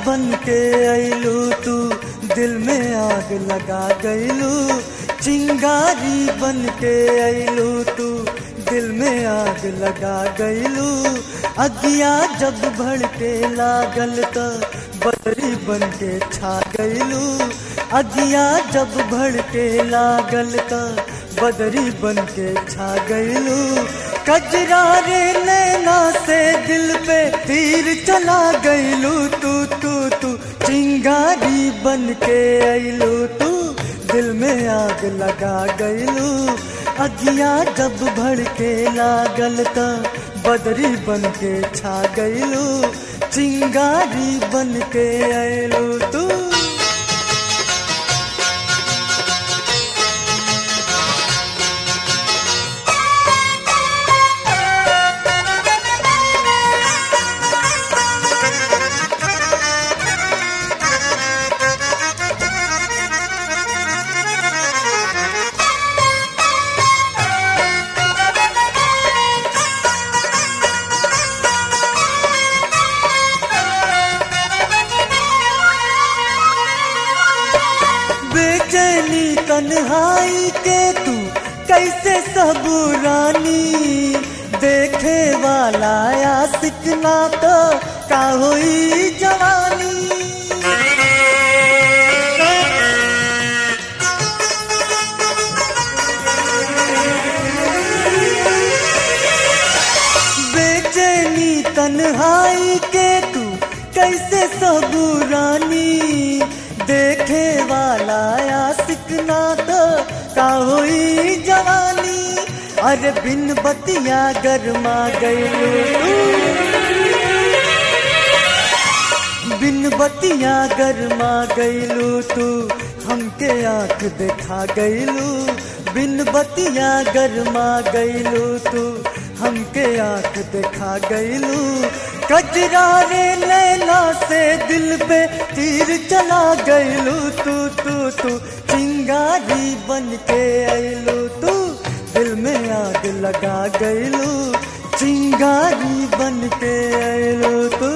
बन के अइलू तू, दिल में आग लगा गइलू। चिंगारी बन के अइलू तू, दिल में आग लगा गइलू। अगिया जब भड़के लागल त बदरी बन के छा गइलू। अगिया जब भड़के लागल त बदरी बन के छा गइलू। कजरा रे नैना से दिल पे तीर चला गइलू तू तू तू। चिंगारी बन के अइलू तू, दिल में आग लगा गइलू। अगिया जब भड़के लागल त बदरी बन के छा गइलू। चिंगारी बन के अइलू तू। बेचैनी तन्हाई के तू कैसे सबूरानी। देखे वाला आशिक ना तो का होई जवानी। बेचैनी तन्हाई के तू कैसे सबूरानी। देखे वाला आशिक ना तो का होई जवानी। अरे बिन बतिया गरमा गइलू तू, बिन बतिया गरमा गइलू तू। हमके आँख देखा गइलू। बिन बतिया गरमा गइलू तू, हमके आँख देखा गइलू। कजरा रे नैना से दिल पे तीर चला गइलू तू तू तू। चिंगारी बन के अइलू तू, दिल में आग लगा गइलू। चिंगारी बन के अइलू तू।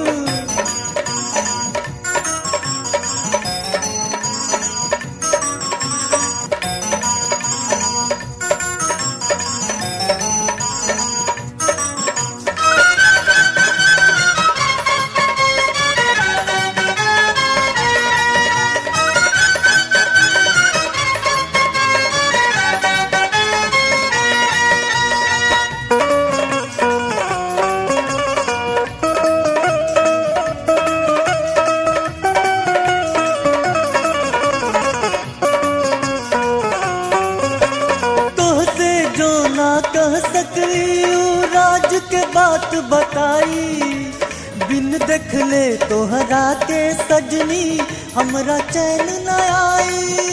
कह सकली राज के बात बताई। बिन देखले तोहरा के सजनी हमरा चैन न आई।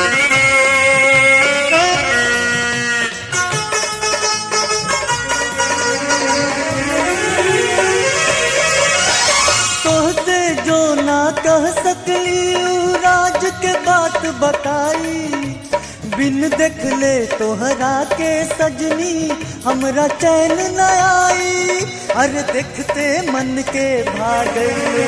तोहसे जो ना कह सकली राज के बात बताई। बिन देखले तोहरा के सजनी हमरा चैन न आई। अरे देखते मन के भागलू,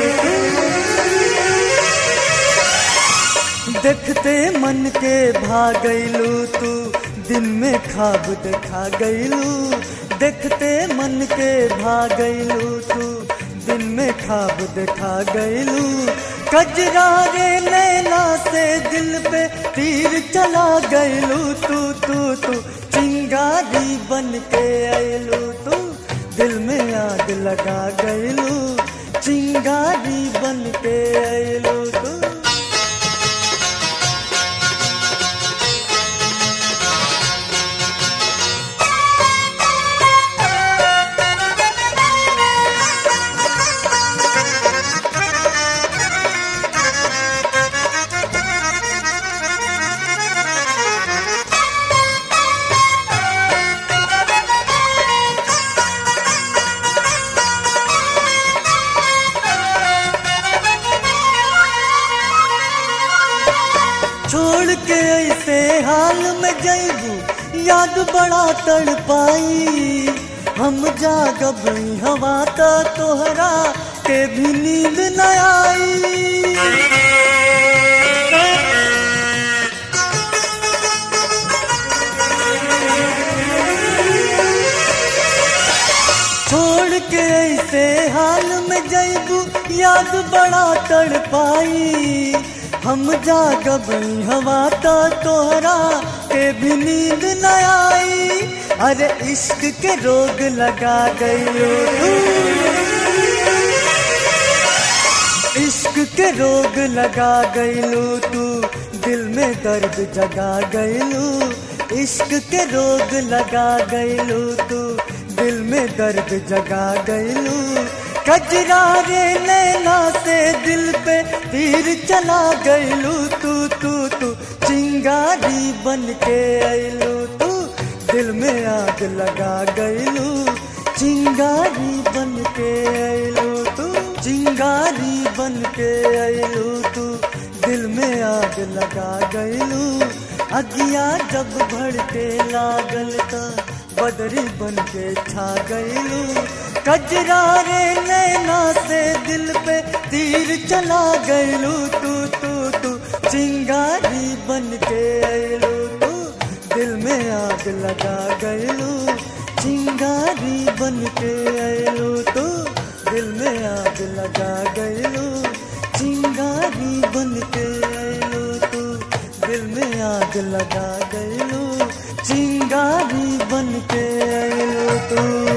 देखते मन के भागलू तू। दिन में ख्वाब देखा गइलू। देखते मन के भागलू तू, दिन में ख्वाब देखा गइलू। कजरा रे नैना से दिल पे तीर चला गइलू तू तू तू। चिंगारी बन के अइलू तू, दिल में आग लगा गइलू। चिंगारी बन के अइलू तू। छोड़ के ऐसे हाल में जइबू, याद बड़ा तड़पाई। हम जागब हवा त तोहरा के भी नींद न आई। छोड़ के ऐसे हाल में जैबू याद बड़ा तड़पाई। हम जागब हवा तो तोहरा के भी नींद न आई। अरे इश्क के रोग लगा गयो तू, इश्क के रोग लगा गयलू तू, दिल में दर्द जगा गयलू। इश्क के रोग लगा गयलू तू, दिल में दर्द जगा गयलू। कजरा रे नैना से दिल पे तीर चला गयलू तू तू तू। चिंगारी बन के अयलू तू, दिल में आग लगा गयलू। चिंगारी बन के अयलू तू, चिंगारी बन के अयलू तू, दिल में आग लगा गयलू। अगिया जब भड़के लागल त बदरी बन के छा गयलू। कजरा रे नैना से दिल पे तीर चला गयलू तू तू तू। चिंगारी बन के अयलू तू, दिल में आग लगा गयलू। चिंगारी बन के अयलू तू, दिल में आग लगा गयलू। चिंगारी बन के अयलू तू, दिल में आग लगा गयलू। चिंगारी बन के अयलू तू।